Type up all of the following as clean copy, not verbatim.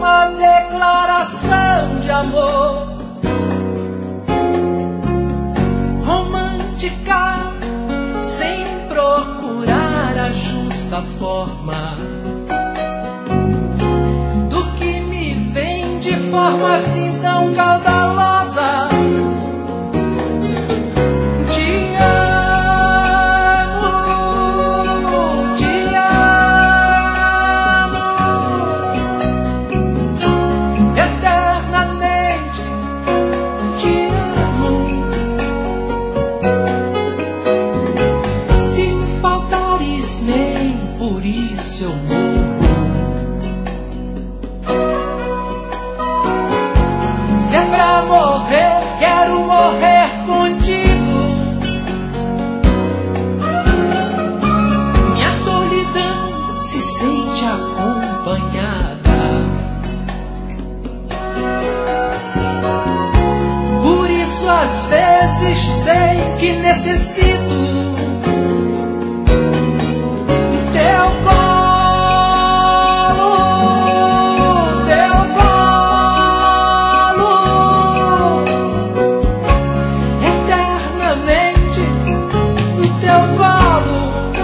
uma declaração de amor romântica, sem procurar a justa forma do que me vem de forma assim tão caudalosa. Te amo, eternamente te amo. Se faltares, nem por isso eu morro. Se é pra morrer, quero morrer contigo. Minha solidão se sente acompanhada. Por isso às vezes sei que necessito teu colo, eternamente no teu colo.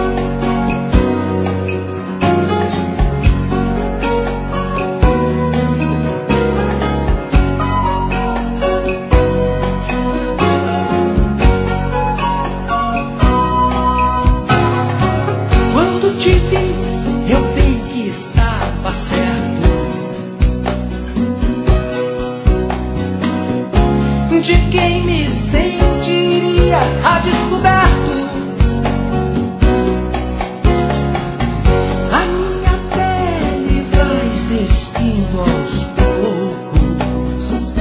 Quando te vi, eu bem que estava certo de quem me sentiria a descoberto. A minha pele vais despindo aos poucos.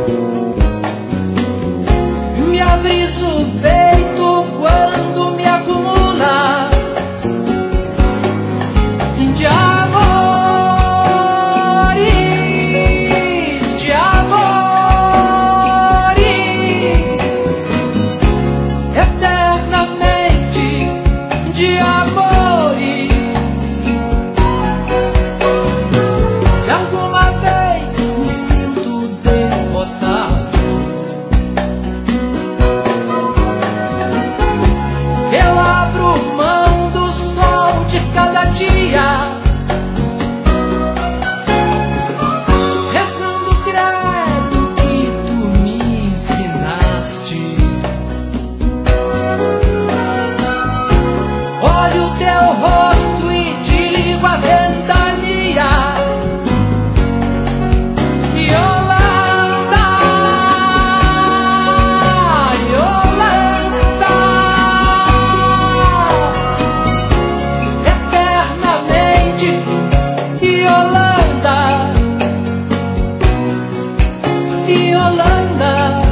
Me abris o peito quando me acumulas de amores, de amores, eternamente de amores. Se alguma vez me sinto derrotado, eu abro mão do sol de cada dia, rezando o credo que tu me ensinaste. Olho o teu rosto e digo a ventania: Yolanda, Yolanda, eternamente Yolanda, Yolanda.